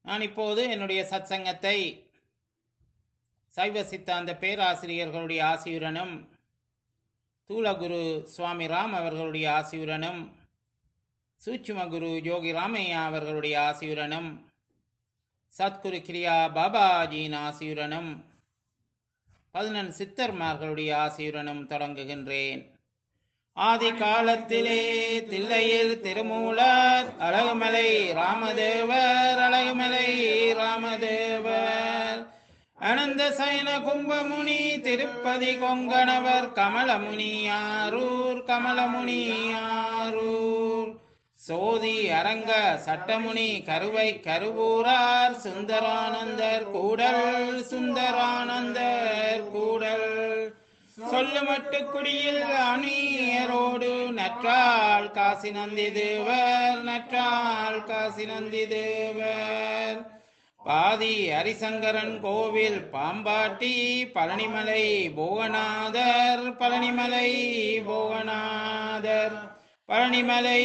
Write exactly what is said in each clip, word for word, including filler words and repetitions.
நான் இப்போது என்னுடைய சத்சங்கத்தை சைவ சித்தாந்த பேராசிரியர்களுடைய ஆசியுடனும் தூலகுரு சுவாமி ராம் அவர்களுடைய ஆசியுடனும் சூட்சும குரு யோகி ராமையா அவர்களுடைய ஆசியுடனும் சத்குரு கிரியா பாபாஜியின் ஆசியுடனும் பதினெண் சித்தர்மார்களுடைய ஆசியுடனும் தொடங்குகின்றேன். ஆதி காலத்திலே தில்லையில் திருமூலர் அழகுமலை ராமதேவர் அழகுமலை ராமதேவர் அனந்த சயன கும்பமுனி திருப்பதி கொங்கணவர் கமலமுனி ஆரூர் கமலமுனி ஆரூர் சோதி அரங்க சட்டமுனி கருவை கருவூரார் சுந்தரானந்தர் கூடல் சுந்தரானந்தர் கூடல் சொல்லுமட்டு குடியில் அணியரோடு நற்றாள் காசி நந்தி தேவர் நற்றாள் காசி நந்தி தேவர் பாதி ஹரிசங்கரன் கோவில் பாம்பாட்டி பழனிமலை போகநாதர் பழனிமலை போகநாதர் பழனிமலை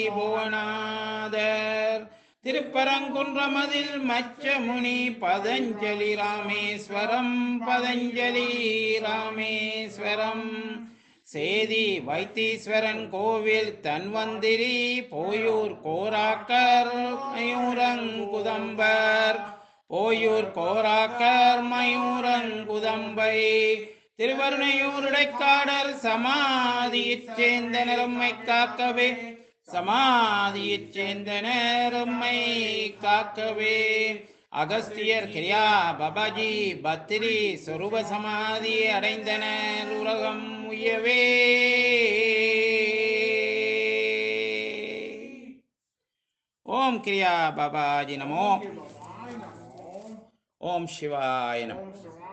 போகநாதர் திருப்பரங்குன்றமதில் மச்சமுனி பதஞ்சலி ராமேஸ்வரம் பதஞ்சலி ராமேஸ்வரம் சேதி வைத்தீஸ்வரன் கோவில் தன்வந்திரி போயூர் கோராக்கர் மயூரங்குதம்பர் போயூர் கோராக்கர் மயூரங்குதம்பை திருவருணையூருடைக்காடர் சமாதியைச் சேர்ந்த நிறம்மை காக்கவே சமாதியைச் சேர்ந்த நேரம்மை காக்கவே அகஸ்தியர் கிரியா பாபாஜி பத்திரி சொரூப சமாதி அடைந்தனர் உலகம் உயவே. ஓம் கிரியா பாபாஜி நமோ. ஓம் சிவாய நமோ.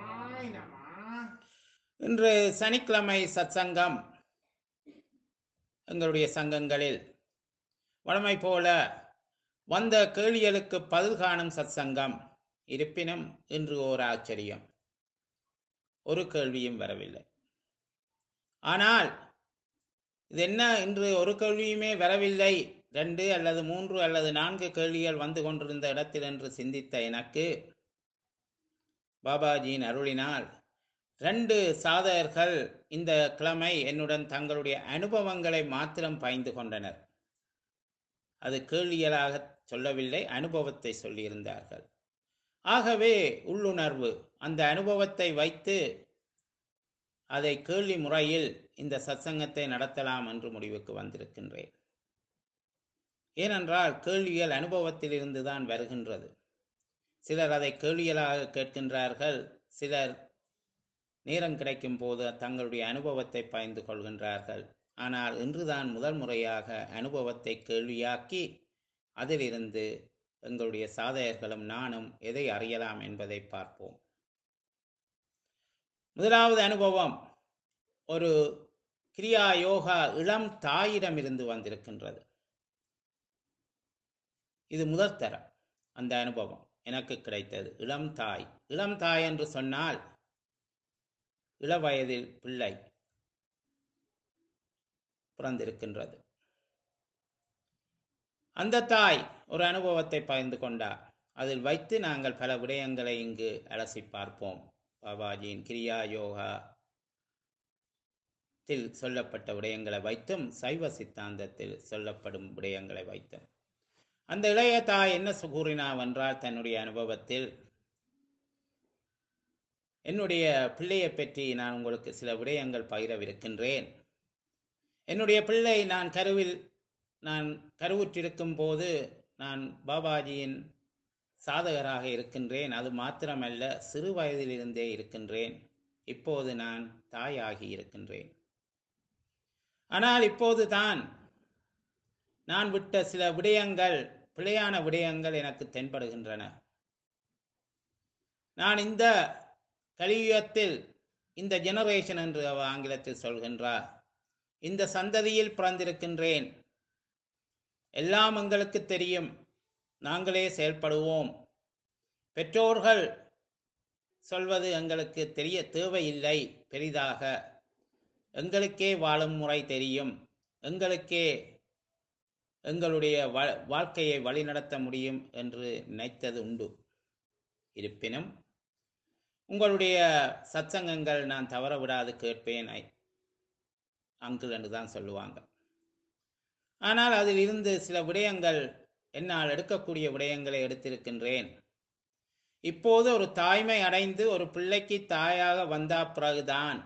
இன்று சனிக்கிழமை சத்சங்கம். எங்களுடைய சங்கங்களில் வழமை போல வந்த கேள்விகளுக்கு பதில் காணும் சத்சங்கம். இருப்பினும் இன்று ஓர் ஆச்சரியம், ஒரு கேள்வியும் வரவில்லை. ஆனால் இது என்ன, இன்று ஒரு கேள்வியுமே வரவில்லை, ரெண்டு அல்லது மூன்று அல்லது நான்கு கேள்விகள் வந்து கொண்டிருந்த இடத்தில் என்று சிந்தித்த எனக்கு பாபாஜியின் அருளினால் ரெண்டு சாதகர்கள் இந்த கிழமை என்னுடன் தங்களுடைய அனுபவங்களை மாத்திரம் பகிர்ந்து கொண்டனர். அது கேள்விகளாக சொல்லவில்லை, அனுபவத்தை சொல்லியிருந்தார்கள். ஆகவே உள்ளுணர்வு, அந்த அனுபவத்தை வைத்து அதை கேள்வி முறையில் இந்த சத்சங்கத்தை நடத்தலாம் என்று முடிவுக்கு வந்திருக்கின்றேன். ஏனென்றால் கேள்விகள் அனுபவத்தில் இருந்துதான் வருகின்றது. சிலர் அதை கேள்விகளாக கேட்கின்றார்கள், சிலர் நேரம் கிடைக்கும் போது தங்களுடைய அனுபவத்தை பகிர்ந்து கொள்கின்றார்கள். ஆனால் இன்றுதான் முதல் முறையாக அனுபவத்தை கேள்வியாக்கி அதிலிருந்து எங்களுடைய சாதகர்களும் நானும் எதை அறியலாம் என்பதை பார்ப்போம். முதலாவது அனுபவம் ஒரு கிரியா யோகா இளம் தாயிடமிருந்து வந்திருக்கின்றது. இது முதல் தரம். அந்த அனுபவம் எனக்கு கிடைத்தது. இளம் தாய். இளம் தாய் என்று சொன்னால் இளவயதில் பிள்ளை பிறந்திருக்கின்றது. அந்த தாய் ஒரு அனுபவத்தை பகிர்ந்து கொண்டார். அதில் வைத்து நாங்கள் பல விடயங்களை இங்கு அலசி பார்ப்போம். பாபாஜியின் கிரியா யோகா சொல்லப்பட்ட விடயங்களை வைத்தும் சைவ சித்தாந்தத்தில் சொல்லப்படும் விடயங்களை வைத்தும். அந்த இளைய தாய் என்ன கூறினாவென்றால், தன்னுடைய அனுபவத்தில் என்னுடைய பிள்ளையை பற்றி நான் உங்களுக்கு சில விடயங்கள் பகிரவிருக்கின்றேன். என்னுடைய பிள்ளை நான் கருவில் நான் கருவுற்றிருக்கும் போது நான் பாபாஜியின் சாதகராக இருக்கின்றேன். அது மாத்திரமல்ல, சிறு வயதிலிருந்தே இருக்கின்றேன். இப்போது நான் தாயாகி இருக்கின்றேன். ஆனால் இப்போது தான் நான் விட்ட சில விடயங்கள், பிழையான விடயங்கள் எனக்கு தென்படுகின்றன. நான் இந்த கலியுகத்தில், இந்த ஜெனரேஷன் என்று அவ ஆங்கிலத்தில் சொல்கின்றார், இந்த சந்ததியில் பிறந்திருக்கின்றேன். எல்லாம் எங்களுக்கு தெரியும், நாங்களே செயல்படுவோம். பெற்றோர்கள் சொல்வது எங்களுக்கு தெரிய தேவையில்லை. பெரிதாக எங்களுக்கே வாழும் முறை தெரியும், எங்களுக்கே எங்களுடைய வாழ்க்கையை வழிநடத்த முடியும் என்று நினைத்தது உண்டு. இருப்பினும் உங்களுடைய சத்சங்கங்கள் நான் தவற விடாது கேட்பேன் அங்கிள் என்று தான் சொல்லுவாங்க. ஆனால் அதில் இருந்து சில விடயங்கள் என்னால் எடுக்கக்கூடிய விடயங்களை எடுத்திருக்கின்றேன். இப்போது ஒரு தாய்மை அடைந்து ஒரு பிள்ளைக்கு தாயாக வந்த பிறகுதான்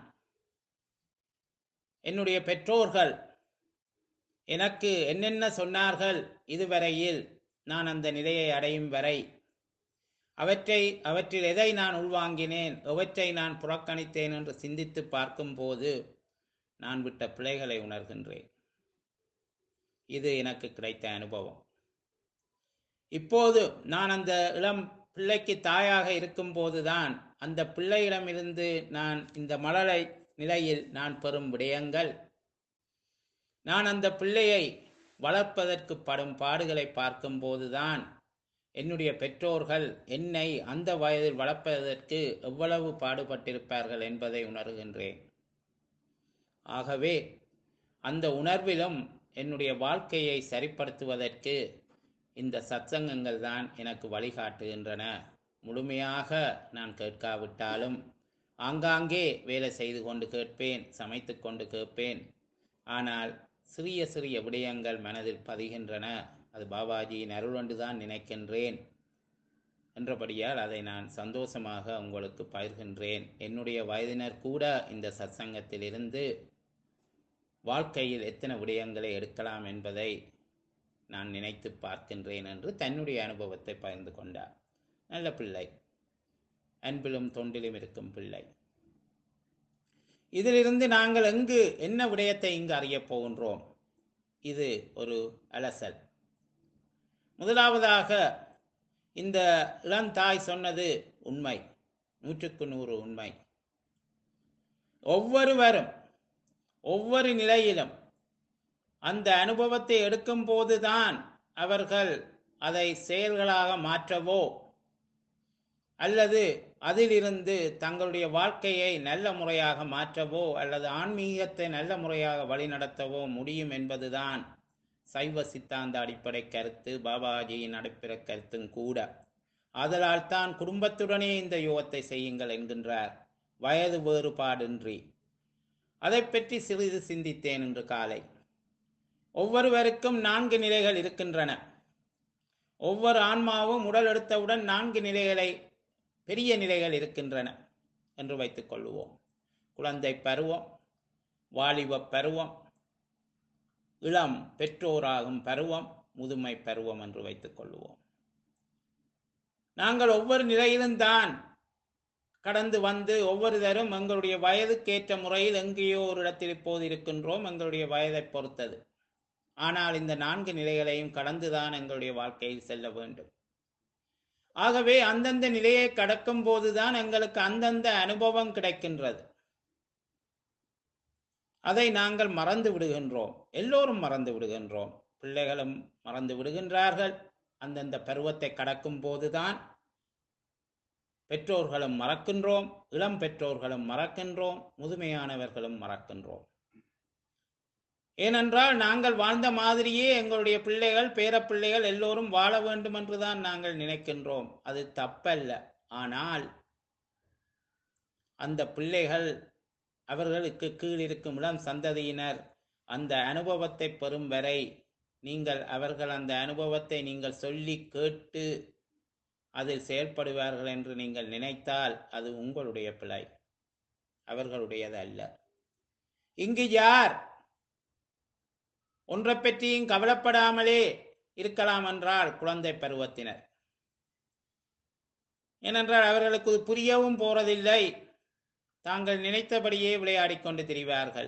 என்னுடைய பெற்றோர்கள் எனக்கு என்னென்ன சொன்னார்கள் இதுவரையில் நான் அந்த நிலையை அடையும் வரை, அவற்றை அவற்றில் எதை நான் உள்வாங்கினேன், எவற்றை நான் புறக்கணித்தேன் என்று சிந்தித்து பார்க்கும்போது நான் விட்ட பிழைகளை உணர்கின்றேன். இது எனக்கு கிடைத்த அனுபவம். இப்போது நான் அந்த இளம் பிள்ளைக்கு தாயாக இருக்கும் போதுதான் அந்த பிள்ளையிடமிருந்து நான் இந்த மழலை நிலையில் நான் பெறும் விடயங்கள், நான் அந்த பிள்ளையை வளர்ப்பதற்கு படும் பாடுகளை பார்க்கும் போதுதான் என்னுடைய பெற்றோர்கள் என்னை அந்த வயதில் வளர்ப்பதற்கு எவ்வளவு பாடுபட்டிருப்பார்கள் என்பதை உணர்கின்றேன். ஆகவே அந்த உணர்விலும் என்னுடைய வாழ்க்கையை சரிப்படுத்துவதற்கு இந்த சத்சங்கங்கள் தான் எனக்கு வழிகாட்டுகின்றன. முழுமையாக நான் கேட்காவிட்டாலும் ஆங்காங்கே வேலை செய்து கொண்டு கேட்பேன், சமைத்து கொண்டு கேட்பேன். ஆனால் சிறிய சிறிய விடயங்கள் மனதில் பதிகின்றன. அது பாபாஜியின் அருள் என்று தான் நினைக்கின்றேன் என்றபடியால் அதை நான் சந்தோஷமாக உங்களுக்கு பகிர்கின்றேன். என்னுடைய வயதினர் கூட இந்த சத்சங்கத்தில் இருந்து வாழ்க்கையில் எத்தனை விடயங்களை எடுக்கலாம் என்பதை நான் நினைத்து பார்க்கின்றேன் என்று தன்னுடைய அனுபவத்தை பகிர்ந்து கொண்டார். நல்ல பிள்ளை, அன்பிலும் தொண்டிலும் இருக்கும் பிள்ளை. இதிலிருந்து நாங்கள் எங்கு என்ன விடயத்தை இங்கு அறிய போகின்றோம்? இது ஒரு அலசல். முதலாவதாக இந்த இளந்தாய் சொன்னது உண்மை, நூற்றுக்கு நூறு உண்மை. ஒவ்வொருவரும் ஒவ்வொரு நிலையிலும் அந்த அனுபவத்தை எடுக்கும் போதுதான் அவர்கள் அதை செயல்களாக மாற்றவோ அல்லது அதிலிருந்து தங்களுடைய வாழ்க்கையை நல்ல முறையாக மாற்றவோ அல்லது ஆன்மீகத்தை நல்ல முறையாக வழிநடத்தவோ முடியும் என்பதுதான் சைவ சித்தாந்த அடிப்படை கருத்து, பாபாஜியின் அடிப்படை கருத்தும் கூட. ஆதலால் தான் குடும்பத்துடனே இந்த யோகத்தை செய்யுங்கள் என்கின்றார், வயது வேறுபாடின்றி. அதை பற்றி சிறிது சிந்தித்தேன் இன்று காலை. ஒவ்வொருவருக்கும் நான்கு நிலைகள் இருக்கின்றன. ஒவ்வொரு ஆன்மாவும் உடல் எடுத்தவுடன் நான்கு நிலைகளை, பெரிய நிலைகள் இருக்கின்றன என்று வைத்துக் கொள்ளுவோம். குழந்தை பருவம், வாலிப பருவம், இளம் பெற்றோராகும் பருவம், முதுமை பருவம் என்று வைத்துக் கொள்ளுவோம். நாங்கள் ஒவ்வொரு நிலையிலும் தான் கடந்து வந்து ஒவ்வொருத்தரும் எங்களுடைய வயதுக்கேற்ற முறையில் எங்கேயோ ஒரு இடத்தில் இப்போது இருக்கின்றோம், எங்களுடைய வயதை பொறுத்தது. ஆனால் இந்த நான்கு நிலைகளையும் கடந்துதான் எங்களுடைய வாழ்க்கையில் செல்ல வேண்டும். ஆகவே அந்தந்த நிலையை கடக்கும் போதுதான் எங்களுக்கு அந்தந்த அனுபவம் கிடைக்கின்றது. அதை நாங்கள் மறந்து விடுகின்றோம். எல்லோரும் மறந்து விடுகின்றோம். பிள்ளைகளும் மறந்து விடுகின்றார்கள். அந்தந்த பருவத்தை கடக்கும் போதுதான் பெற்றோர்களும் மறக்கின்றோம், இளம் பெற்றோர்களும் மறக்கின்றோம், முதுமையானவர்களும் மறக்கின்றோம். ஏனென்றால் நாங்கள் வாழ்ந்த மாதிரியே எங்களுடைய பிள்ளைகள், பேரப்பிள்ளைகள் எல்லோரும் வாழ வேண்டும் என்றுதான் நாங்கள் நினைக்கின்றோம். அது தப்பல்ல. ஆனால் அந்த பிள்ளைகள், அவர்களுக்கு கீழ் இருக்கும் இளம் சந்ததியினர் அந்த அனுபவத்தை பெறும் வரை நீங்கள் அவர்கள் அந்த அனுபவத்தை நீங்கள் சொல்லி கேட்டு அதில் செயல்படுவார்கள் என்று நீங்கள் நினைத்தால் அது உங்களுடைய பிழை, அவர்களுடையது அல்ல. இங்கு யார் ஒன்றை பற்றியும் கவலைப்படாமலே இருக்கலாம் என்றால் குழந்தை பருவத்தினர். ஏனென்றால் அவர்களுக்கு புரியவும் போறதில்லை. தாங்கள் நினைத்தபடியே விளையாடிக் கொண்டு திரிவார்கள்.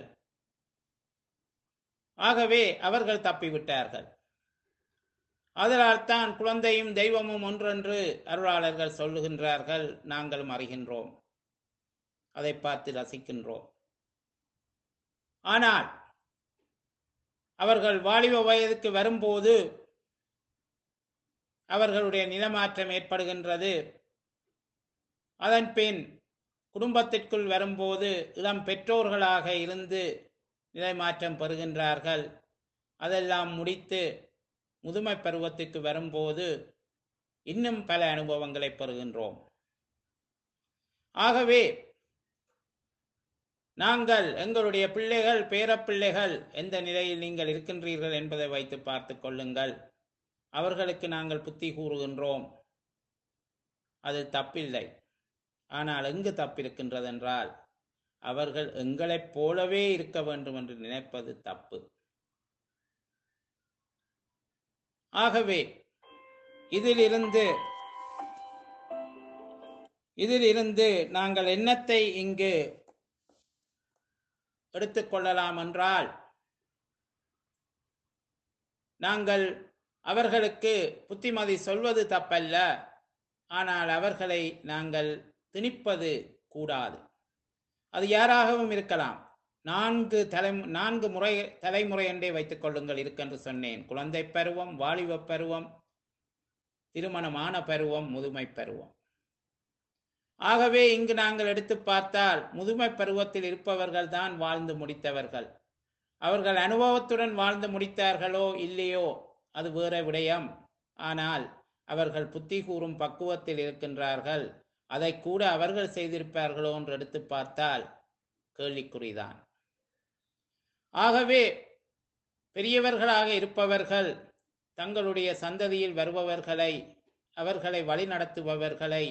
ஆகவே அவர்கள் தப்பிவிட்டார்கள். அதனால் தான் குழந்தையும் தெய்வமும் ஒன்றென்று அருளாளர்கள் சொல்லுகின்றார்கள். நாங்களும் அறிகின்றோம், அதை பார்த்து ரசிக்கின்றோம். ஆனால் அவர்கள் வாலிப வயதுக்கு வரும்போது அவர்களுடைய நிலமாற்றம் ஏற்படுகின்றது. அதன் பின் குடும்பத்திற்குள் வரும்போது இளம் பெற்றோர்களாக இருந்து நிலைமாற்றம் பெறுகின்றார்கள். அதெல்லாம் முடித்து முதுமை பருவத்திற்கு வரும்போது இன்னும் பல அனுபவங்களை பெறுகின்றோம். ஆகவே நாங்கள் எங்களுடைய பிள்ளைகள் பேரப்பிள்ளைகள் எந்த நிலையில் நீங்கள் இருக்கின்றீர்கள் என்பதை வைத்து பார்த்து கொள்ளுங்கள். அவர்களுக்கு நாங்கள் புத்தி கூறுகின்றோம், அது தப்பில்லை. ஆனால் எங்கு தப்பிருக்கின்றது என்றால், அவர்கள் எங்களைப் போலவே இருக்க வேண்டும் என்று நினைப்பது தப்பு. ஆகவே இதிலிருந்து இதிலிருந்து நாங்கள் என்னத்தை இங்கு எடுத்துக்கொள்ளலாம் என்றால், நாங்கள் அவர்களுக்கு புத்திமதி சொல்வது தப்பல்ல, ஆனால் அவர்களை நாங்கள் திணிப்பது கூடாது. அது யாராகவும் இருக்கலாம். நான்கு தலை நான்கு முறை தலைமுறை என்றே வைத்துக் கொள்ளுங்கள் இருக்கென்று சொன்னேன். குழந்தை பருவம், வாலிப பருவம், திருமணமான பருவம், முதுமை பருவம். ஆகவே இங்கு நாங்கள் எடுத்து பார்த்தால் முதுமை பருவத்தில் இருப்பவர்கள் தான் வாழ்ந்து முடித்தவர்கள். அவர்கள் அனுபவத்துடன் வாழ்ந்து முடித்தார்களோ இல்லையோ அது வேற விடயம். ஆனால் அவர்கள் புத்தி கூறும் பக்குவத்தில் இருக்கின்றார்கள். அதை கூட அவர்கள் செய்திருப்பார்களோ என்று எடுத்து பார்த்தால் கேள்விக்குறிதான். ஆகவே பெரியவர்களாக இருப்பவர்கள் தங்களுடைய சந்ததியில் வருபவர்களை, அவர்களை வழிநடத்துபவர்களை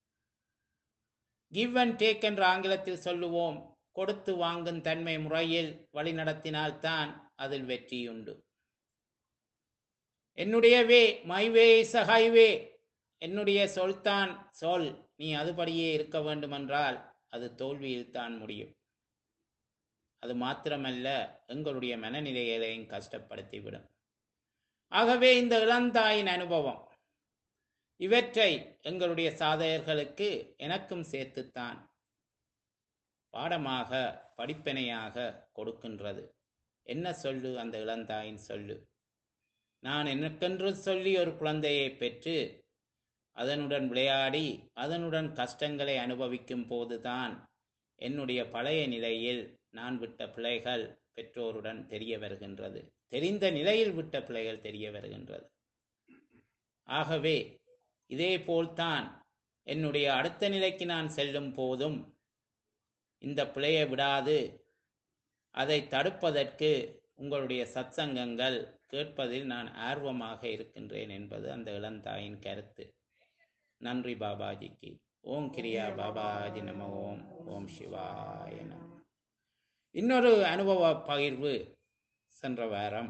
கிவ் அண்ட் டேக் என்ற ஆங்கிலத்தில் சொல்லுவோம், கொடுத்து வாங்கும் தன்மை முறையில் வழிநடத்தினால்தான் அதில் வெற்றியுண்டு. என்னுடைய way, my way is a highway, என்னுடைய சொல்தான் சொல், நீ அதுபடியே இருக்க வேண்டுமென்றால் அது தோல்வியில் தான் முடியும். அது மாத்திரமல்ல, எங்களுடைய மனநிலைகளையும் கஷ்டப்படுத்திவிடும். ஆகவே இந்த இளந்தாயின் அனுபவம் இவற்றை எங்களுடைய சாதகர்களுக்கு எனக்கும் சேர்த்துத்தான் பாடமாக படிப்பினையாக கொடுக்கின்றது. என்ன சொல்லு அந்த இளந்தாயின் சொல்லு? நான் எனக்கென்று சொல்லி ஒரு குழந்தையை பெற்று அதனுடன் விளையாடி அதனுடன் கஷ்டங்களை அனுபவிக்கும் போதுதான் என்னுடைய பழைய நிலையில் நான் விட்ட பிள்ளைகள் பெற்றோருடன் தெரிய வருகின்றது. தெரிந்த நிலையில் விட்ட பிள்ளைகள் தெரிய வருகின்றது. ஆகவே இதே போல்தான் என்னுடைய அடுத்த நிலைக்கு நான் செல்லும் போதும் இந்த பிழையை விடாது அதை தடுப்பதற்கு உங்களுடைய சத்சங்கங்கள் கேட்பதில் நான் ஆர்வமாக இருக்கின்றேன் என்பது அந்த இளந்தாயின் கருத்து. நன்றி பாபாஜிக்கு. ஓம் கிரியா பாபாஜி நம. ஓம் ஓம் சிவாய நம. இன்னொரு அனுபவ பகிர்வு சென்ற வாரம்,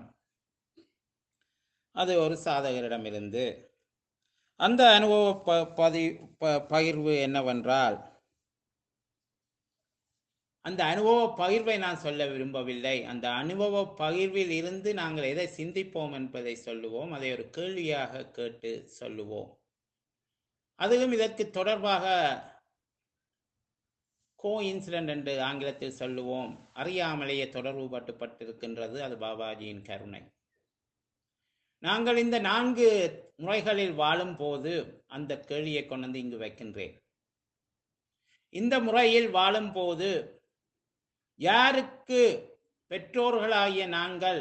அது ஒரு சாதகரிடமிருந்து. அந்த அனுபவ ப பதி ப பகிர்வு என்னவென்றால், அந்த அனுபவ பகிர்வை நான் சொல்ல விரும்பவில்லை. அந்த அனுபவ பகிர்வில் இருந்து நாங்கள் எதை சிந்திப்போம் என்பதை சொல்லுவோம். அதை ஒரு கேள்வியாக கேட்டு சொல்லுவோம். அதுவும் இதற்கு தொடர்பாக கோ இன்சிடென்ட் என்று ஆங்கிலத்தில் சொல்லுவோம். அறியாமலேயே தொடர்பு பட்டுப்பட்டிருக்கின்றது. அது பாபாஜியின் கருணை. நாங்கள் இந்த நான்கு முறைகளில் வாழும் போது அந்த கேள்வியை கொண்டு வந்து இங்கு வைக்கின்றேன். இந்த முறையில் வாழும் போது யாருக்கு பெற்றோர்களாகிய நாங்கள்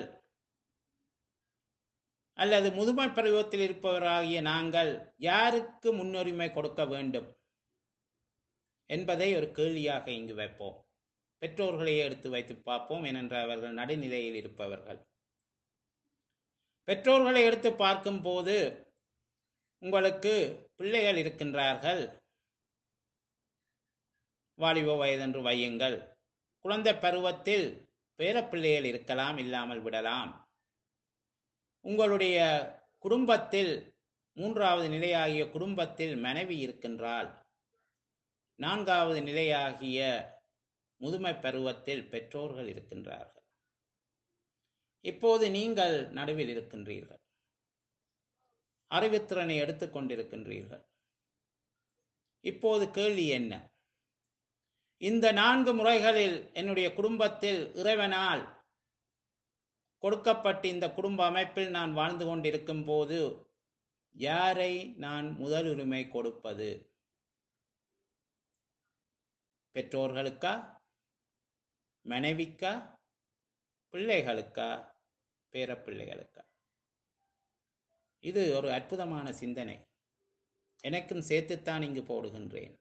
அல்லது முதுமை பருவத்தில் இருப்பவராகிய நாங்கள் யாருக்கு முன்னுரிமை கொடுக்க வேண்டும் என்பதை ஒரு கேள்வியாக இங்கு வைப்போம். பெற்றோர்களையே எடுத்து வைத்து பார்ப்போம். ஏனென்றால் அவர்கள் நடுநிலையில் இருப்பவர்கள். பெற்றோர்களை எடுத்து பார்க்கும் போது உங்களுக்கு பிள்ளைகள் இருக்கின்றார்கள். வாலிப வயதென்று வையுங்கள். குழந்தை பருவத்தில் பேரப்பிள்ளைகள் இருக்கலாம், இல்லாமல் விடலாம். உங்களுடைய குடும்பத்தில் மூன்றாவது நிலையாகிய குடும்பத்தில் மனைவி இருக்கின்றாள். நான்காவது நிலையாகிய முதுமை பருவத்தில் பெற்றோர்கள் இருக்கின்றார்கள். இப்போது நீங்கள் நடுவில் இருக்கின்றீர்கள். அறிவுத்திறனை எடுத்துக்கொண்டிருக்கின்றீர்கள். இப்போது கேள்வி என்ன? இந்த நான்கு முறைகளில் என்னுடைய குடும்பத்தில் இறைவனால் கொடுக்கப்பட்ட இந்த குடும்ப அமைப்பில் நான் வாழ்ந்து கொண்டிருக்கும் போது யாரை நான் முதலுரிமை கொடுப்பது? பெற்றோர்களுக்கா, மனைவிக்கா, பிள்ளைகளுக்கா, பேரப்பிள்ளைகளுக்கா? இது ஒரு அற்புதமான சிந்தனை. எனக்கும் சேர்த்துத்தான் இங்கு போடுகின்றேன்.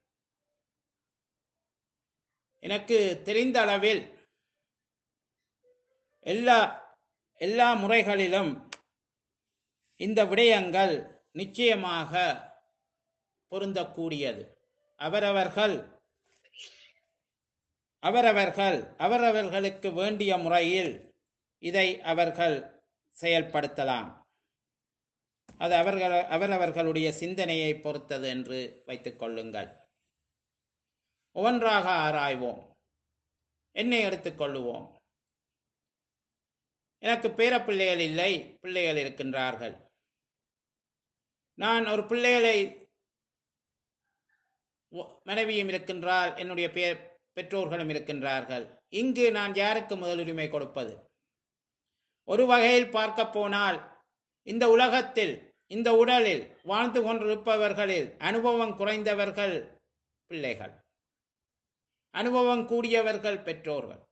எனக்கு தெரிந்த அளவில் எல்லா எல்லா முறைகளிலும் இந்த விடயங்கள் நிச்சயமாக பொருந்தக்கூடியது. அவரவர்கள் அவரவர்கள் அவரவர்களுக்கு வேண்டிய முறையில் இதை அவர்கள் செயல்படுத்தலாம். அது அவர்கள் அவரவர்களுடைய சிந்தனையை பொறுத்தது என்று வைத்துக் கொள்ளுங்கள். ஒவ்வொன்றாக ஆராய்வோம். என்னை எடுத்துக்கொள்ளுவோம். எனக்கு பேர பிள்ளைகள் இல்லை, பிள்ளைகள் இருக்கின்றார்கள். நான் ஒரு பிள்ளைகளை மனைவியும் இருக்கின்றால், என்னுடைய பே பெற்றோர்களும் இருக்கின்றார்கள். இங்கு நான் யாருக்கு முதலுரிமை கொடுப்பது? ஒரு வகையில் பார்க்க போனால் இந்த உலகத்தில் இந்த உடலில் வாழ்ந்து கொண்டிருப்பவர்களில் அனுபவம் குறைந்தவர்கள் பிள்ளைகள், அனுபவம் கூடியவர்கள் பெற்றோர்கள்.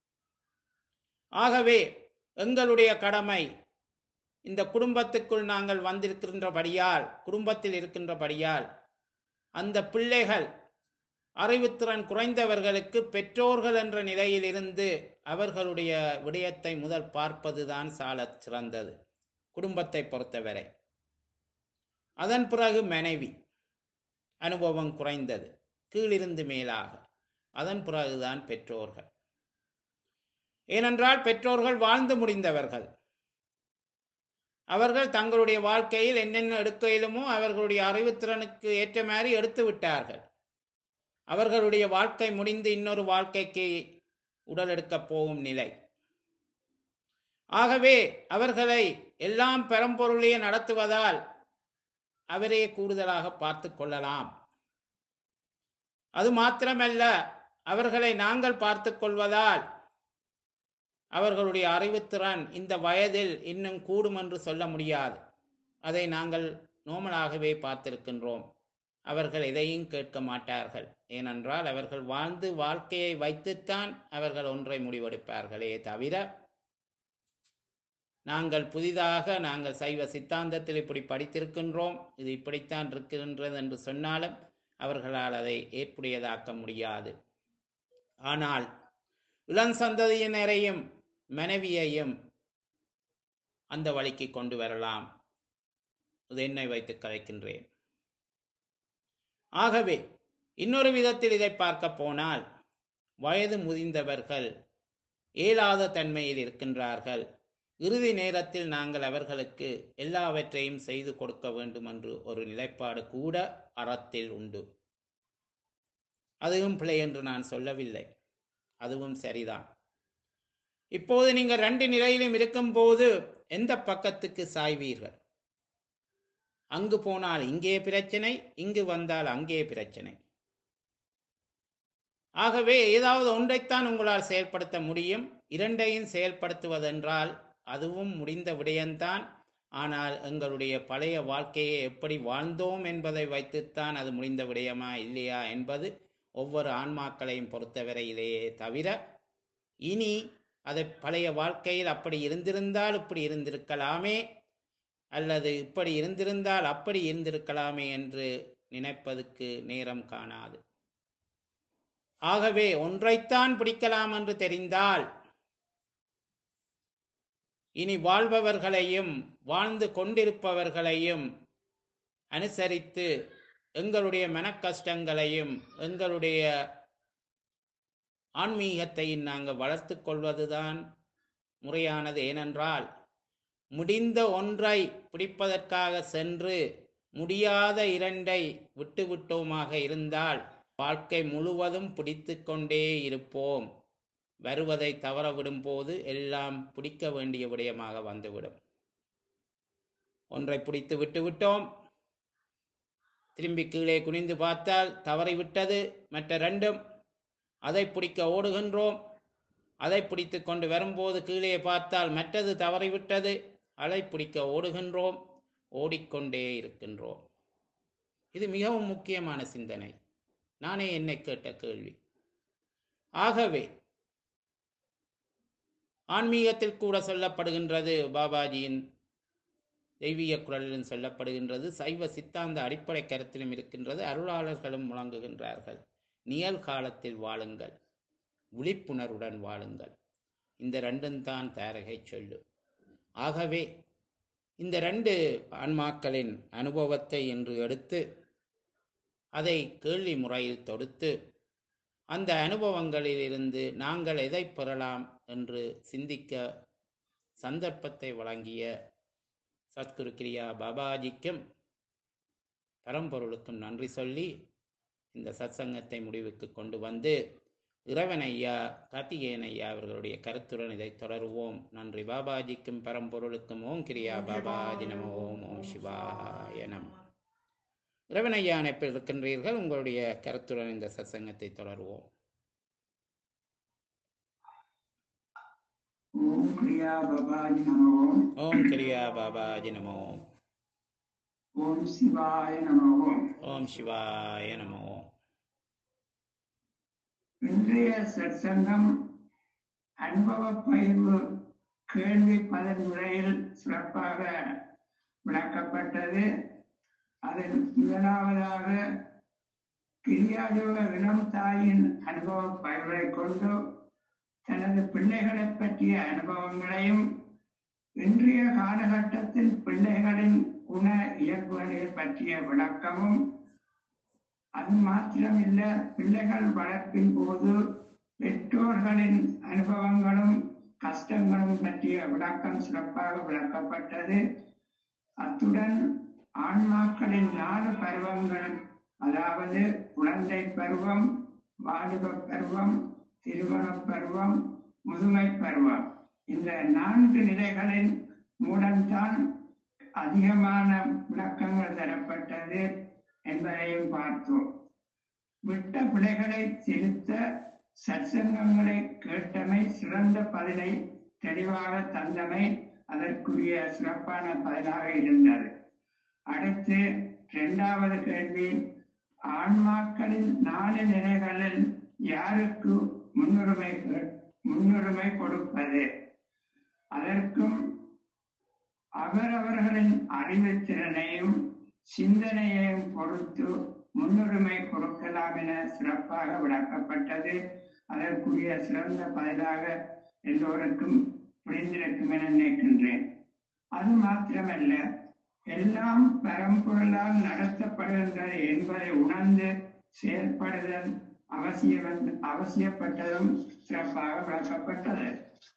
ஆகவே எங்களுடைய கடமை இந்த குடும்பத்துக்குள் நாங்கள் வந்திருக்கின்றபடியால், குடும்பத்தில் இருக்கின்றபடியால் அந்த பிள்ளைகள் அறிவுத்திறன் குறைந்தவர்களுக்கு பெற்றோர்கள் என்ற நிலையில் இருந்து அவர்களுடைய விடயத்தை முதல் பார்ப்பதுதான் சாலச் சிறந்தது குடும்பத்தை பொறுத்தவரை. அதன் பிறகு மனைவி, அனுபவம் குறைந்தது, கீழிருந்து மேலாக. அதன் பிறகுதான் பெற்றோர்கள். ஏனென்றால் பெற்றோர்கள் வாழ்ந்து முடிந்தவர்கள். அவர்கள் தங்களுடைய வாழ்க்கையில் என்னென்ன எடுக்க இயலுமோ அவர்களுடைய அறிவுத்திறனுக்கு ஏற்ற மாதிரி எடுத்து விட்டார்கள். அவர்களுடைய வாழ்க்கை முடிந்து இன்னொரு வாழ்க்கைக்கு உடல் எடுக்கப் போகும் நிலை. ஆகவே அவர்களை எல்லாம் பெரும்பொருளையே நடத்துவதால் அவரே கூடுதலாக பார்த்து கொள்ளலாம். அது மாத்திரமல்ல, அவர்களை நாங்கள் பார்த்து கொள்வதால் அவர்களுடைய அறிவுத்திறன் இந்த வயதில் இன்னும் கூடும் என்று சொல்ல முடியாது. அதை நாங்கள் நோமலாகவே பார்த்திருக்கின்றோம். அவர்கள் எதையும் கேட்க மாட்டார்கள். ஏனென்றால் அவர்கள் வாழ்ந்து வாழ்க்கையை வைத்துத்தான் அவர்கள் ஒன்றை முடிவெடுப்பார்களே தவிர, நாங்கள் புதிதாக நாங்கள் சைவ சித்தாந்தத்தில் இப்படி படித்திருக்கின்றோம், இது இப்படித்தான் இருக்கின்றது என்று சொன்னாலும் அவர்களால் அதை ஏற்புடையதாக்க முடியாது. ஆனால் இளம் சந்ததியினரையும் மனைவியையும் அந்த வழிக்கு கொண்டு வரலாம். இது என்னை வைத்து கலைக்கின்றேன். ஆகவே இன்னொரு விதத்தில் இதை பார்க்க போனால், வயது முதிர்ந்தவர்கள் இயலாத தன்மையில் இருக்கின்றார்கள். இறுதி நேரத்தில் நாங்கள் அவர்களுக்கு எல்லாவற்றையும் செய்து கொடுக்க வேண்டும் என்று ஒரு நிலைப்பாடு கூட அறத்தில் உண்டு. அதுவும் பிழை என்று நான் சொல்லவில்லை, அதுவும் சரிதான். இப்போது நீங்கள் ரெண்டு நிலையிலும் இருக்கும் போது எந்த பக்கத்துக்கு சாய்வீர்கள்? அங்கு போனால் இங்கே பிரச்சனை, இங்கு வந்தால் அங்கே பிரச்சனை. ஆகவே ஏதாவது ஒன்றைத்தான் உங்களால் செயல்படுத்த முடியும். இரண்டையும் செயல்படுத்துவதென்றால் அதுவும் முடிந்த விடயம்தான். ஆனால் எங்களுடைய பழைய வாழ்க்கையை எப்படி வாழ்ந்தோம் என்பதை வைத்துத்தான் அது முடிந்த விடயமா இல்லையா என்பது ஒவ்வொரு ஆன்மாக்களையும் பொறுத்தவரையிலேயே தவிர, இனி அதை பழைய வாழ்க்கையில் அப்படி இருந்திருந்தால் இப்படி இருந்திருக்கலாமே, அல்லது இப்படி இருந்திருந்தால் அப்படி இருந்திருக்கலாமே என்று நினைப்பதற்கு நேரம் காணாது. ஆகவே ஒன்றைத்தான் பிடிக்கலாம் என்று தெரிந்தால், இனி வாழ்பவர்களையும் வாழ்ந்து கொண்டிருப்பவர்களையும் அனுசரித்து எங்களுடைய மன கஷ்டங்களையும் எங்களுடைய ஆன்மீகத்தையும் நாங்கள் வளர்த்து கொள்வதுதான் முறையானது. ஏனென்றால் முடிந்த ஒன்றை பிடிப்பதற்காக சென்று முடியாத இரண்டை விட்டுவிட்டோமாக இருந்தால் வாழ்க்கை முழுவதும் பிடித்து கொண்டே இருப்போம். வருவதை தவற விடும் போது எல்லாம் பிடிக்க வேண்டிய விடயமாக வந்துவிடும். ஒன்றை பிடித்து விட்டு விட்டோம், திரும்பி கீழே குனிந்து பார்த்தால் தவறிவிட்டது மற்ற ரெண்டும். அதை பிடிக்க ஓடுகின்றோம், அதை பிடித்து கொண்டு வரும்போது கீழே பார்த்தால் மற்றது தவறிவிட்டது, அதை பிடிக்க ஓடுகின்றோம், ஓடிக்கொண்டே இருக்கின்றோம். இது மிகவும் முக்கியமான சிந்தனை. நானே என்னை கேட்ட கேள்வி. ஆகவே ஆன்மீகத்தில் கூட சொல்லப்படுகின்றது, பாபாஜியின் தெய்வீக குரலிலும் சொல்லப்படுகின்றது. சைவ சித்தாந்த அடிப்படை கருத்திலும் இருக்கின்றது. அருளாளர்களும் முழங்குகின்றார்கள். நிகழ்காலத்தில் வாழுங்கள், விழிப்புணர்வுடன் வாழுங்கள். இந்த ரெண்டும் தான் தாரகை சொல்லு. ஆகவே இந்த ரெண்டு ஆன்மாக்களின் அனுபவத்தை இன்று எடுத்து அதை கேள்வி முறையில் தொடுத்து அந்த அனுபவங்களிலிருந்து நாங்கள் எதை பெறலாம் என்று சிந்திக்க சந்தர்ப்பத்தை வழங்கிய சத்குரு கிரியா பாபாஜிக்கும் பரம்பொருளுக்கும் நன்றி சொல்லி இந்த சத்சங்கத்தை முடிவுக்கு கொண்டு வந்து இறைவன் ஐயா கார்த்திகேயன் ஐயா அவர்களுடைய கருத்துடன் இதை தொடருவோம். நன்றி பாபாஜிக்கும் பரம்பொருளுக்கும். ஓம் கிரியா பாபாஜி நம. ஓம் ஓம் சிவாய நம. இறைவன் ஐயா அணைப்பில் இருக்கின்றீர்கள். உங்களுடைய கருத்துடன் இந்த சத்சங்கத்தை தொடருவோம். ஓம் கிரியா பாபாஜி நமோ. ஓம் கிரியா பாபாஜி நமோ. ஓம் சிவாய நமோ. ஓம் சிவாய நமோ. இன்றைய சத்சங்கம் அனுபவ பயிர்வு கேள்வி பதில் முறையில் சிறப்பாக விளக்கப்பட்டது. அதில் முதலாவதாக கிரியாயோக இளம் தாயின் அனுபவ பயிர்வை கொண்டு தனது பிள்ளைகளை பற்றிய அனுபவங்களையும் இன்றைய காலகட்டத்தில் பிள்ளைகளின் குண இயல்புகளை பற்றிய விளக்கமும், அது மாத்திரமில்ல பிள்ளைகள் வளர்ப்பின் போது பெற்றோர்களின் அனுபவங்களும் கஷ்டங்களும் பற்றிய விளக்கம் சிறப்பாக விளக்கப்பட்டது. அத்துடன் ஆன்மாக்களின் நாலு பருவங்கள், அதாவது குழந்தை பருவம், வாலிப பருவம், திருமண பருவம், முதுமை பருவம், இந்த நான்கு நிலைகளின் மூலம்தான் அதிகமான விளக்கங்கள் தரப்பட்டது என்பதையும் பார்த்தோம். விட்ட பிள்ளைகளை திருத்த சற்சங்கங்களை கேட்டமை, சிறந்த பதிலை தெளிவாக தந்தமை அதற்குரிய சிறப்பான பதிலாக இருந்தது. அடுத்து இரண்டாவது கேள்வி, ஆன்மாக்களின் நாலு நிலைகளில் யாருக்கு முன்னுரிமை முன்னுரிமை கொடுப்பது? அதற்கும் அவரவர்களின் அறிவுத்திறனையும் சிந்தனையையும் பொறுத்து முன்னுரிமை கொடுக்கலாம் என சிறப்பாக விளக்கப்பட்டது. அதற்குரிய சிறந்த பதிலாக எல்லோருக்கும் புரிந்திருக்கும் என நினைக்கின்றேன். அது மாத்திரமல்ல, எல்லாம் பரம்பொருளால் நடத்தப்படுகின்றது என்பதை உணர்ந்து செயல்படுதல் அவசியம் அவசியப்பட்டதும் சிறப்பாக விளக்கப்பட்டது.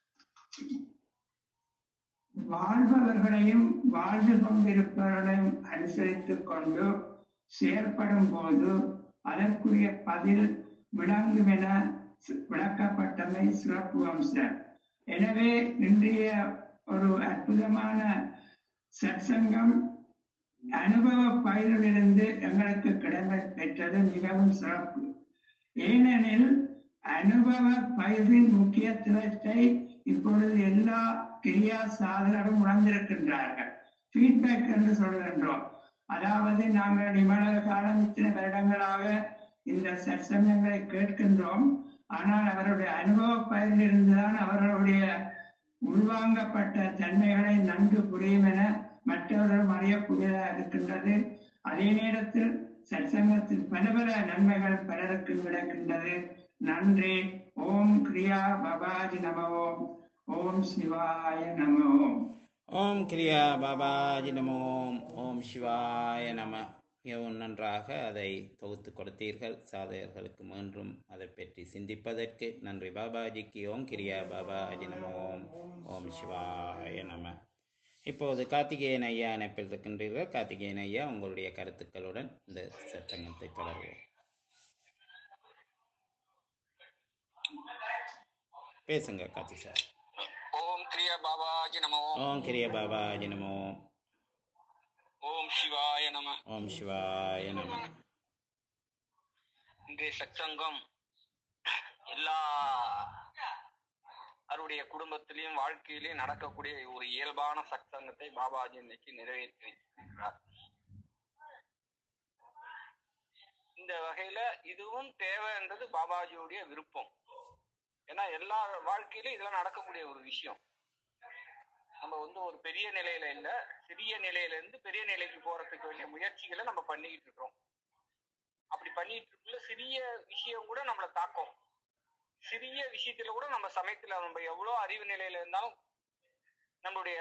வாழ்பவர்களையும் வாழ்ந்து கொண்டிருப்பவர்களையும் அனுசரித்துக் கொண்டு செயல்படும் போது அதற்குரிய பதில் விளங்கும் என விளக்கப்பட்டமை சிறப்பு அம்சம். எனவே இன்றைய ஒரு அற்புதமான சற்சங்கம் அனுபவ பயிரிலிருந்து எங்களுக்கு கிடைக்க பெற்றது மிகவும் சிறப்பு. ஏனெனில் அனுபவ பயிரின் முக்கியத்துவத்தை இப்பொழுது எல்லா கிரியா சாதகரும் உணர்ந்திருக்கின்றார்கள். ஃபீட்பேக் என்று சொல்கின்றோம். அதாவது நாங்கள் இவ்வளவு காலம் இத்தனை வருடங்களாக இந்த சற்சங்கங்களை கேட்கின்றோம். ஆனால் அவருடைய அனுபவ பயிரிலிருந்துதான் அவர்களுடைய உள்வாங்கப்பட்ட தன்மைகளை நன்கு புரியும் என மற்றவர்களும் அறியக்கூடியதாக இருக்கின்றது. அதே நேரத்தில் சற்சங்கத்தில் பல பல நன்மைகள் பலருக்கு கிடைக்கின்றது. நன்றி. ஓம் கிரியா பாபாஜி நம. ஓம் ஓம் சிவாய நம. ஓம் கிரியா பாபாஜி நம. ஓம் சிவாய நம. மிகவும் நன்றாக அதை தொகுத்து கொடுத்தீர்கள். சாதகர்களுக்கு மீண்டும் அதை பற்றி சிந்திப்பதற்கு நன்றி பாபாஜிக்கு. ஓம் கிரியா பாபாஜி நம. ஓம் ஓம் சிவாய நம. இப்போது கார்த்திகேயன் ஐயா இணைப்பில் இருக்கின்றீர்கள். கார்த்திகேயன் ஐயா, உங்களுடைய கருத்துக்களுடன் இந்த சட்டங்கத்தை தொடர்வோம். பேசுங்க கார்த்தி சார். ஓம் கிரியா பாபாஜி நமோ. ஓம் கிரியா பாபாஜி நமோ. ஓம் சிவாய நம. ஓம் சிவாய நம. இன்றைய சத்சங்கம் எல்லா அவருடைய குடும்பத்திலையும் வாழ்க்கையிலையும் நடக்கக்கூடிய ஒரு இயல்பான சத்சங்கத்தை பாபாஜி இன்னைக்கு நிறைவேற்றி வைத்திருக்கிறார். இந்த வகையில இதுவும் தேவைன்றது பாபாஜியுடைய விருப்பம். ஏன்னா எல்லா வாழ்க்கையிலும் இதெல்லாம் நடக்கக்கூடிய ஒரு விஷயம். நம்ம வந்து ஒரு பெரிய நிலையில இல்ல, சிறிய நிலையில இருந்து பெரிய நிலைக்கு போறதுக்கு வேண்டிய முயற்சிகளை நம்ம பண்ணிக்கிட்டு இருக்கிறோம். அப்படி பண்ணிட்டு இருக்குள்ள சிறிய விஷயம் கூட நம்மளை தாக்கும். சிறிய விஷயத்துல கூட நம்ம சமயத்துல நம்ம எவ்வளவு அறிவு நிலையில இருந்தாலும் நம்மளுடைய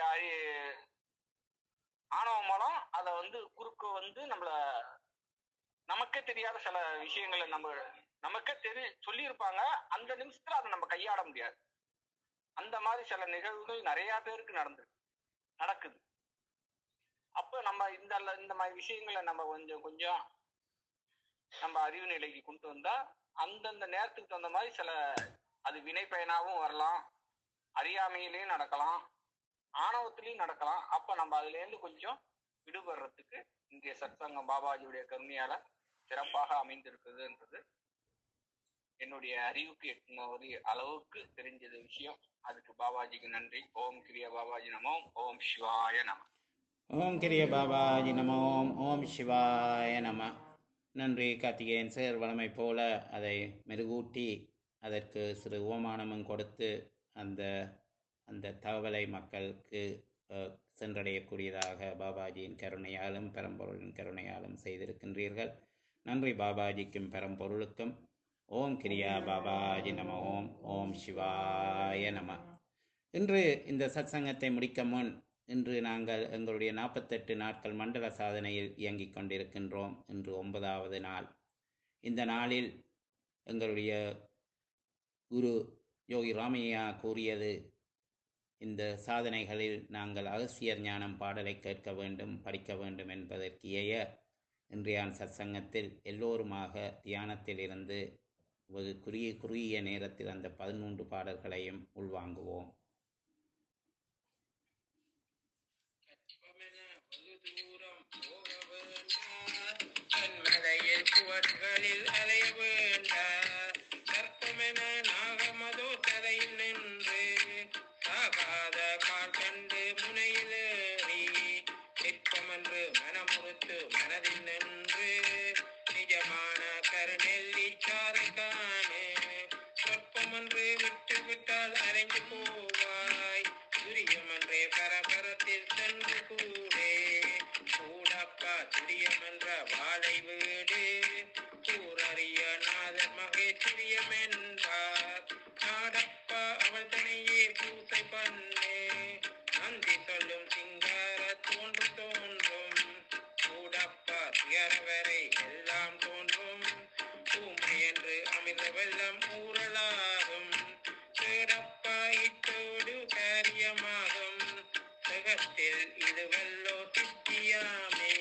ஆணவ மலம் அதை வந்து குறுக்க வந்து நம்மள நமக்கே தெரியாத சில விஷயங்களை நம்ம நமக்கே தெரி சொல்லி இருப்பாங்க, அந்த நிமிஷத்துல அதை நம்ம கையாட முடியாது. அந்த மாதிரி சில நிகழ்வுகள் நிறைய பேருக்கு நடந்து நடக்குது. அப்ப நம்ம இந்த இந்த மாதிரி விஷயங்களை நம்ம கொஞ்சம் கொஞ்சம் நம்ம அறிவு நிலைக்கு கொண்டு வந்தா அந்தந்த நேரத்துக்கு தகுந்த மாதிரி சில அது வினை பயனாகவும் வரலாம், அறியாமையிலையும் நடக்கலாம், ஆணவத்திலையும் நடக்கலாம். அப்ப நம்ம அதுல இருந்து கொஞ்சம் விடுபடுறதுக்கு இங்கே சத்சங்கம் பாபாஜியுடைய கருணையால சிறப்பாக அமைந்திருக்குதுன்றது என்னுடைய அறிவுக்கு எட்டின ஒரு அளவுக்கு தெரிஞ்சது விஷயம். அதுக்கு பாபாஜிக்கு நன்றி. ஓம் கிரிய பாபாஜி நமோ. ஓம் சிவாய நம. ஓம் கிரிய பாபாஜி நமோ. ஓம் சிவாய நம. நன்றி கார்த்திகேயன் சார். வழமை போல அதை மெருகூட்டி அதற்கு சிறு ஓமானமும் கொடுத்து அந்த அந்த தகவலை மக்களுக்கு சென்றடையக்கூடியதாக பாபாஜியின் கருணையாலும் பரம்பொருளின் கருணையாலும் செய்திருக்கின்றீர்கள். நன்றி பாபாஜிக்கும் பரம்பொருளுக்கும். ஓம் கிரியா பாபாஜி நம. ஓம் ஓம் சிவாய நம. இன்று இந்த சத்சங்கத்தை முடிக்க முன், இன்று நாங்கள் எங்களுடைய நாற்பத்தெட்டு நாட்கள் மண்டல சாதனையில் இயங்கிக் கொண்டிருக்கின்றோம். இன்று ஒன்பதாவது நாள். இந்த நாளில் எங்களுடைய குரு யோகி ராமையா கூறியது, இந்த சாதனைகளில் நாங்கள் அகசியர் ஞானம் பாடலை கேட்க வேண்டும், படிக்க வேண்டும் என்பதற்கு ஏய இன்றைய சத்சங்கத்தில் எல்லோருமாக தியானத்தில் இருந்து ஒரு குறுகிய குறுகிய நேரத்தில் அந்த பதிமூன்று பாடல்களையும் உள்வாங்குவோம். குவர்களில் அலைய வேண்டார் கற்பமென நாகமதோ தரையில் நின்று சாகாத கால் கண்டு முனையிலேறி நிற்பமென்று மனமுறுத்து மனதில் நின்று நிஜமான கருநெல்லி சாறு காணு சொற்பமென்று விட்டு விட்டால் அரைஞ்சு போவாய் துரியமன்றே பரபரத்தில் சென்று கூடே கூடப்பா துரியமென்ற வாழை வீடு கூறறிய நாதர் மகே துரியமென்றார் நாடப்பா அவள் தனையே பூசை பண்ணே நந்தி சொல்லும் சிங்கார தோன்று தோன்றும் கூடப்பா துயரவரை எல்லாம் தோன்றும் பூமை என்று அமிர்த வெள்ளம் ஊரலாகும் கேடப்பா இட்டோடு காரியமாகும் சுகத்தில் இது வெல்லோ சித்தியாமே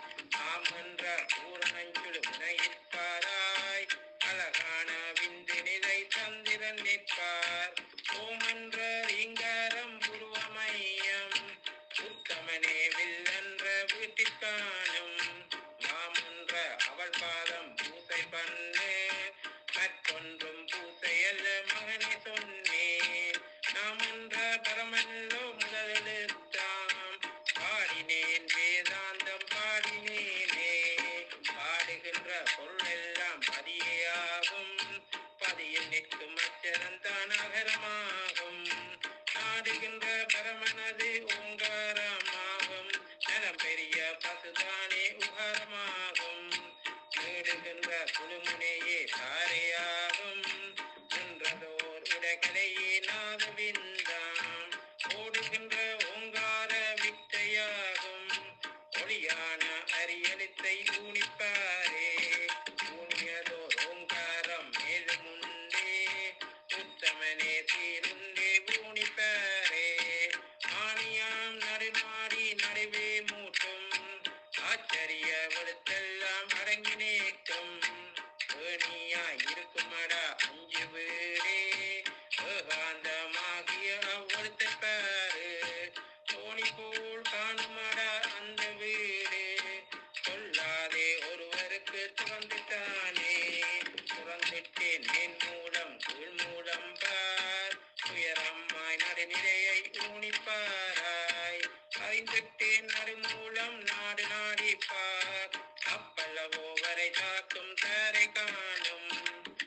ஆமன்ற பூரணஞ்சுடு முனையிற்பாராய் அழகான விந்து நிலை சந்திரன் நிற்பார் ஓமன்ற ரீங்காரம் புருவமையம் உத்தமனே வில்லன்ற வீட்டிற்கானும் மாமன்ற அவள் பாதம் பூசை பண்ணு மற்றொன்றும் பூசையல்ல மகனை சொன்னேன் நாமன்ற பரமல்லோ முதலெழுத்தாம் பாடினேன் வேதாந்தம் பாடினேனே பாடுகின்ற பொருள் எல்லாம் பதியாகும் பதியில் நிற்கும் அச்சரந்தான் அகரமாகும் நாடுகின்ற பரமனது ஓங்காரமாகும் நலம் பெரிய பசுதானே உகாரமாகும் தேடுகின்ற குழுமுனையே தாரையாகும் நின்றதோர் உடகலையே நாதவிந்தாம் ஓடுகின்ற ஓங்கார வித்தையாகும் ஒளியான அரியலித்தை ஊனிப்பாரே ஊனியதோர் ஓங்காரம் மேலுமுண்டே உத்தமனே தீருண்டே ஊனிப்பாரே ஆணியாம் நடுநாடி நடுவே மூட்டும் ஆச்சரிய வெளுத்தெல்லாம் அடங்கி நேக்கும் ஏணியாய் இருக்குமடா அஞ்சு வீடே ஏகாந்தமாகிய அவ்வளத்தை பாரு தோணி போல் காணுமடா அந்த வீடு சொல்லாதே ஒருவருக்கு துறந்துட்டானே துறந்துட்டேன் என் மூலம் கீழ் மூலம் பார் துயரம்மாய் நடுநிலையை ஊனிப்பாராய் அறிந்துட்டேன் நடுமூலம் நாடு நாடிப்பார் அப்பல்லவோ வரை தாக்கும் தாரை காணும்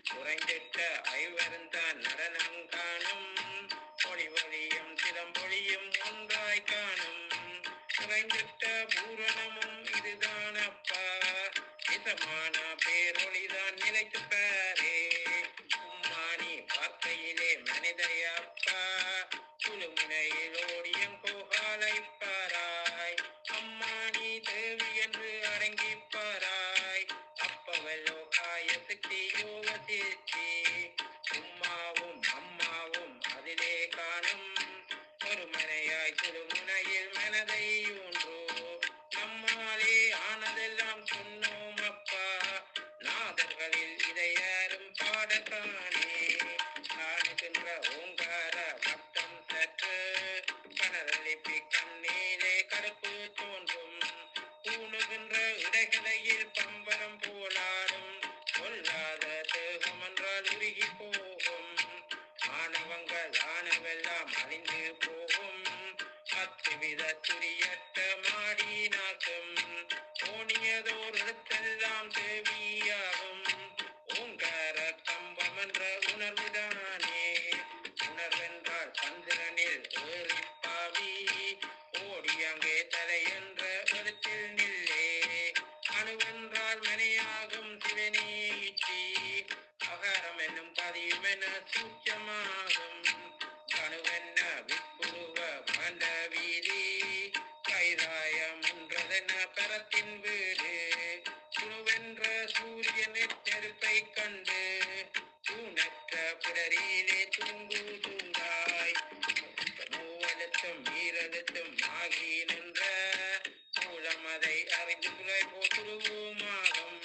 குறைந்திட்ட ஐவருந்தான் நடனம் காணும் ஒளி ஒளியும் சிலம்பொழிய இறுதியும் ஒன்றாய் காணும் நிறைந்திட்ட பூரணமும் இதுதான் அப்பா இதமான பேரொழிதான் நிலைத்து பாரே உம்மானி வார்த்தையிலே மனிதையப்பா குழுமுனையில் ஓடியம் கோகாலை பாராய் அம்மானி தேவி என்று அடங்கி பாராய் அப்பவல்லோ காய சக்தி யோக சித்தி உம்மாவும் அம்மாவும் அதிலே காணும் ஒரு மனையாய் குழுமுனையில் மனதை ஊன்றோ நம்மாலே ஆனதெல்லாம் சொன்னோம் அப்பா நாதர்களில் இதை யாரும் பாடத்தானே காணுகின்ற ஓங்கார வட்டம் சற்று கனரளிப்பி கண்ணீரே கருப்பு தோன்றும் ஊணுகின்ற இடைகளையில் பம்பரம் போலாடும் கொல்லாத தேகம் என்றால் உருகி போகும் ஆணவங்கள் ஆனவெல்லாம் அழிந்து போகும் அத்துவித துரியற்ற மாடி நாக்கும் ஓனியதோர் இடத்தெல்லாம் தேவியாகும் ஓங்கார கம்பம் என்ற உணர்வுதானே உணர்வென்றால் சந்திரனில் ஏறிப்பாவி ஓடி அங்கே தலை என்ற இடத்தில் நில்லே அணுவென்றால் மனையாகும் சிவனேச்சி அகாரம் என்னும் பதியும் என சூட்சமாகும் கணுவென்ன விப்புருவ மண்ட வீதி கைதாயம் என்றதென பரத்தின் வீடு குணுவென்ற சூரியன் நெருப்பை கண்டு தூணற்ற பிடரியிலே தூங்கு தூங்காய் மூவெழுத்தும் ஈரெழுத்தும் ஆகி நின்ற மூலம் அதை அறிந்து குறை போற்றுவோமாகும்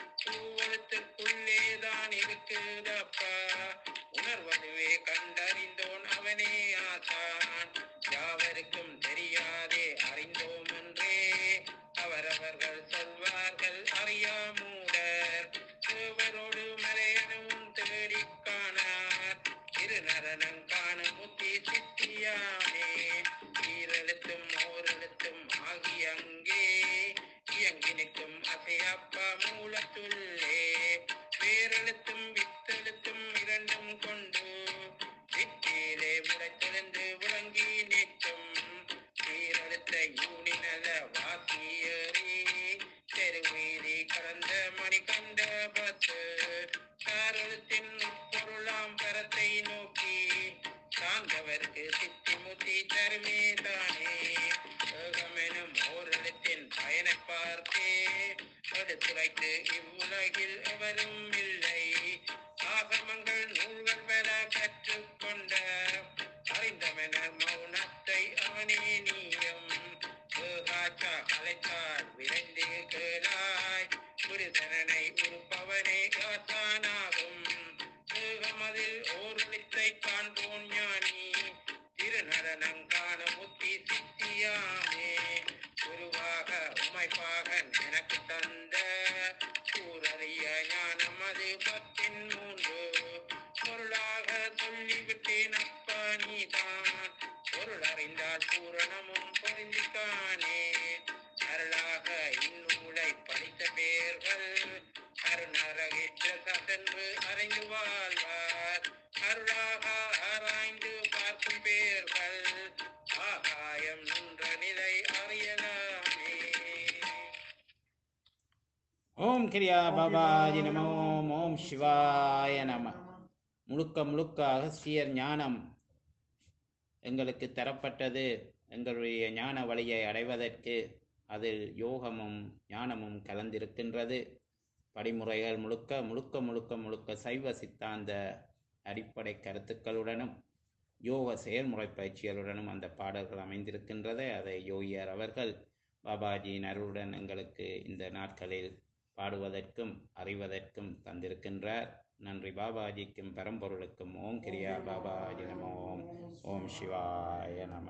பூவெழுத்துக்குள்ளேதான் இருக்குதப்பா உணர்வதுவே கண்டறிந்தோன் அவனே ஆசான் யாவருக்கும் தெரியாதே அறிந்தோம் என்றே அவரவர்கள் சொல்வார்கள் அறியாமூடர் தேவரோடு மலையனும் தேடிக் காணார் திருநரனம் காணும் முத்தி சித்தியாமே ஈரெழுத்தும் ஓரெழுத்தும் ஆகி அங்கே இயங்கி நிற்கும் அசையப்பா மூலத்துள்ளே வேரெழுத்தும் வித்தெழுத்தும் இரண்டும் கொண்டு வித்திலே முளைத்தெழுந்து விளங்கி நிற்கும் சீரெழுத்த யூனிநல வாசியேறி தெருவீதி கடந்த மணி கண்ட பத்து சாரெழுத்தின் உட்பொருளாம் பரத்தை நோக்கி சார்ந்தவர்க்கு சித்தி முத்தி தருமே தானே ஏகமெனும் ஓரெழுத்தின் பயனை பார்த்தே எடுத்துரைத்து இவ்வுலகில் எவரும் இல்லை ஆகமங்கள் நூல்கள் பெற கற்றுக்கொண்ட அறிந்தமென மௌனத்தை அவனே நீயும் ஏகாச்சா அழைத்தால் விரைந்து கேளாய் புரிதனனை உறுப்பவனே காத்தானாகும் ஏகமதில் ஓர்வழித்தை காண்போன் ஞானி திருநடனம் காண முத்தி சித்தியாமே குருவாக உமைப்பாகன் எனக்கு தந்த கூறறிய ஞானம் அது பத்தின் மூன்று பொருளாக சொல்லிவிட்டேன் அப்பா நீதான் பொருள் அறிந்தால் பூரணமும் பொருந்திக்கானே அருளாக இந்நூலை படித்த பேர்கள் அருணரகிற்ற சதென்று அறிந்து வாழ்வார் அருளாக ஆராய்ந்து பார்க்கும் பேர்கள் ஆகாயம் நின்ற நிலை அறியலாமே. ஓம் கிரியா பாபாஜி நம ஓம் ஓம் சிவாய நம. முழுக்க முழுக்க அகஸ்தியர் ஞானம் எங்களுக்கு தரப்பட்டது. எங்களுடைய ஞான வழியை அடைவதற்கு அதில் யோகமும் ஞானமும் கலந்திருக்கின்றது. படிமுறைகள் முழுக்க முழுக்க முழுக்க முழுக்க சைவ சித்தாந்த அடிப்படை கருத்துக்களுடனும் யோக செயல்முறை பயிற்சிகளுடனும் அந்த பாடல்கள் அமைந்திருக்கின்றது. அதை யோகியார் அவர்கள் பாபாஜியின் அருளுடன் எங்களுக்கு இந்த நாட்களில் பாடுவதற்கும் அறிவதற்கும் தந்திருக்கின்றார். நன்றி பாபாஜிக்கும் பரம்பொருளுக்கும். ஓம் கிரியா பாபாஜி நம ஓம் ஓம் சிவாய நம.